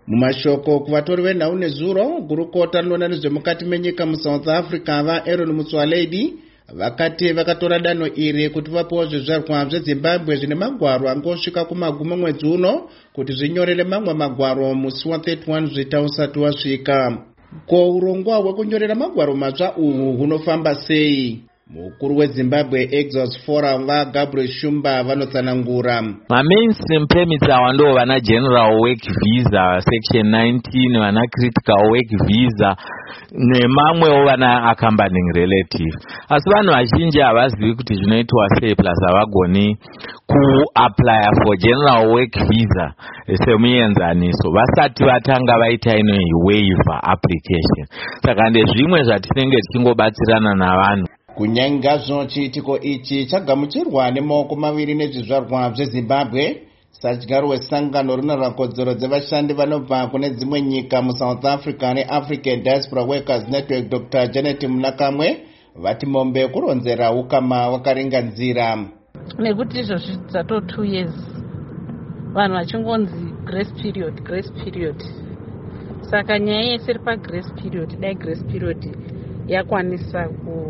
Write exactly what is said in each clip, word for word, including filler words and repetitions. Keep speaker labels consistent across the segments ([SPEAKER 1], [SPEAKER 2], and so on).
[SPEAKER 1] Mumashoko kuvatori venhau nezuro, gurukota rinoona nezvemukati menyika muSouth Africa vaAaron Motsoaledi vakati vakatora danho iri kuti vapewo zvizvarwa zveZimbabwe zvine magwaro angosvika kumagumo mwedzi uno kuti zvinyorere mamwe magwaro musi wa thirty one zvita usati wasvika. Ko urongwa hwekunyorera magwaro matsva uhu hunofamba sei? Mukuru weZimbabwe Exodus Forum vaGabriel Shumba vanotsanangura.
[SPEAKER 2] Ma mainstream permits awando vana general work visa section nineteen, vana critical work visa nemamwewo vana accompanying relative. Asi vanhu vazhinji havazivi kuti zvinoitwa sei plus havagoni ku-apply for general work visa semuenzaniso vasati vatanga vaita ino waiver application. Saka ndezvimwe zvatinenge tichingobatsirana navanhu.
[SPEAKER 1] Kunyangazvo chiitiko ichi chagamuchirwa nemaoko maviri nezvizvarwa zveZimbabwe sadyaro wesangano rinoona kodzero dzevashandi vanobva kune dzimwe nyika muSouth Africa neAfrican Diaspora Workers Network Doctor Janet Munakamwe vati mombe kuronzera ukama wakaringanzira.
[SPEAKER 3] Nekuti izvozvi dzato two years vanhu vachingonzi grace period grace period, saka nyaya yese iri pagrace period dai grace period yakwanisa ku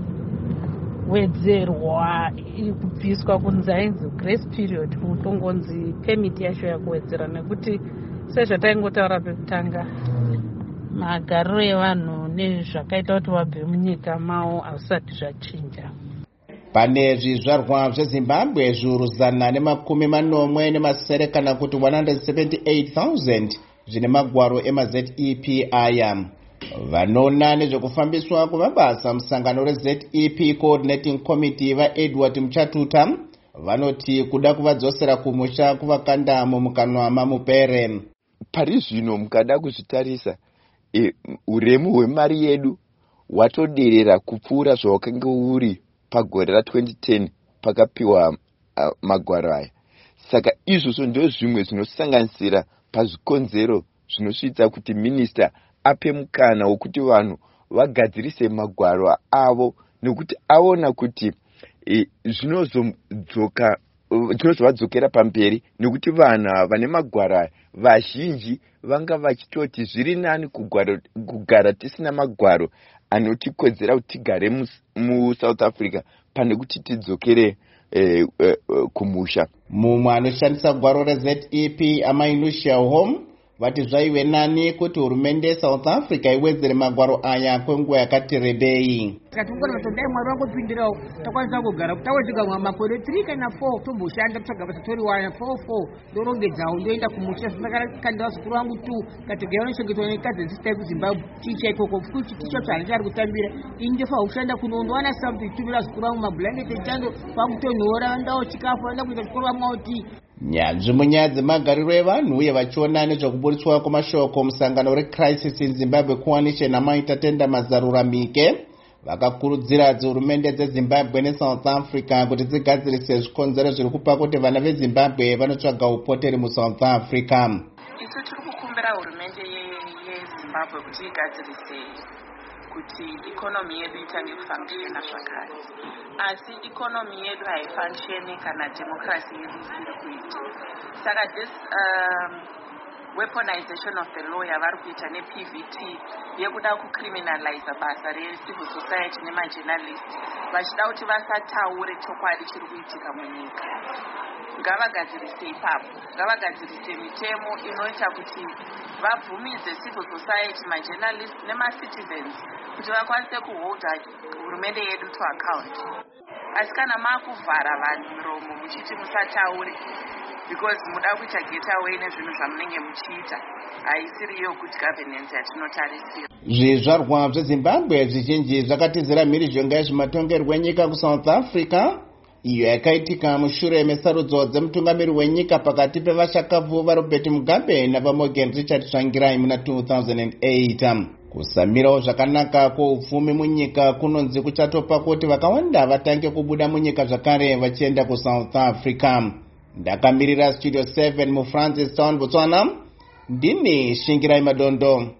[SPEAKER 3] wedzerwa kubviswa kunzi ainzi grace period mutongonzi permit yacho yakuwedzera, nekuti sezvataingotaura pekutanga magariro evanhu nezvakaita kuti vabve munyika mavo hazvisati zvachinja.
[SPEAKER 1] Pane zvizvarwa zveZimbabwe zviuru zana nemakumi manomwe nemasere kana kuti one hundred seventy-eight thousand zvine magwaro emaZ E P aya. Vanoona nezvekufambiswa kwamabasa musangano reZ E P Coordinating Committee vaEdward Muchatuta vanoti kuda kuvadzosera kumusha kuvakanda mumukanwa mamupere.
[SPEAKER 4] Pari zvino mukada kuzvitarisa e, uremu hwemari yedu watoderera kupfuura zvawakanga uri pagore ra twenty ten pakapiwa uh, magwaro aya. Saka izvozvo ndio zvimwe zvinosanganisira pazvikonzero zvinosvitsa kuti minister ape mukana wokuti vanhu vagadzirise magwaro avo, nekuti aona kuti e, zvinozodzoka zvinozovadzokera pamberi, nekuti vanhu vane magwaro vazhinji vanga vachitoti zviri nani kugara, kugara tisina magwaro anotikodzera kuti tigare muSouth Africa pane kuti tidzokere e, e, kumusha.
[SPEAKER 1] Mumwe anoshandisa gwaro reZ E P Amainusia Home vati zvaive nani kuti hurumende South Africa iwedzere magwaro aya kwenguva yakati rebei.
[SPEAKER 5] Katungona matondai mwari wangopindirawo takwanisa kugara kutawedzeka makore three kana four tomboshanda kutsvaga basa toriwana four four ndorongedzawo ndoenda kumusha zvinakakandira zukuru wangu two kategera unochengetwa nekadzi dzisita kuZimbabwe ticha ikoko futi ticha tsana chari kutambira indefa ushanda kunondowana something tumira zukuru wangu mablanketi echando pakutonhora ndawo chikafu anda kuita zukuru wangu oti
[SPEAKER 1] nyanzvi munyaya dzemagariro evanhu uye vachiona nezvekuburitswa kwamashoko musangano reCrisis in Zimbabwe Coalition amaita tenda mazaruramike vakakurudzira dzihurumende dzeZimbabwe neSouth Africa kuti dzigadzirise zvikonzero zviri kupa kuti vana veZimbabwe vanotsvaga upoteri muSouth Africa.
[SPEAKER 6] Isu tiri kukumbira hurumende yeZimbabwe kuti igadzirise kuti ikonomi yedu itange kufunctiona zvakare. Asi ikonomi yedu haifunctioni kana democracy yedu isiri kuita. Saka this um, weaponization of the law yavari kuita neP V T yekuda kucriminalize basa recivil society nemajournalist vachida kuti vasataure chokwadi chiri kuitika munyika. Ngavagadzirise ipapo, ngavagadzirise mitemo inoita kuti vabvumidze civil society, majournalist nemacitizens kuti vakwanise kuholda hurumende yedu to account. Asi kana maakuvhara vanhu miromo muchiti musataure because muda kuita get away nezvinhu zvamunenge muchiita, haisiriyo good governance yatinotarisira.
[SPEAKER 1] Zvizvarwa zveZimbabwe zvizhinji zvakatizira mhirizhonga yezvematongerwo enyika kuSouth Africa iyo yakaitika mushure mesarudzo dzemutungamiri wenyika pakati pevashakavu vaRobert Mugabe navaMorgan Richard Tsvangirai muna two thousand eight. Kusamirawo zvakanaka kwoupfumi munyika kunonzi kuchatopa kuti vakawanda vatange kubuda munyika zvakare vachienda kuSouth Africa. Ndakamirira Studio seven muFrancis Town, Botswana. Ndini Shingirai Madondo.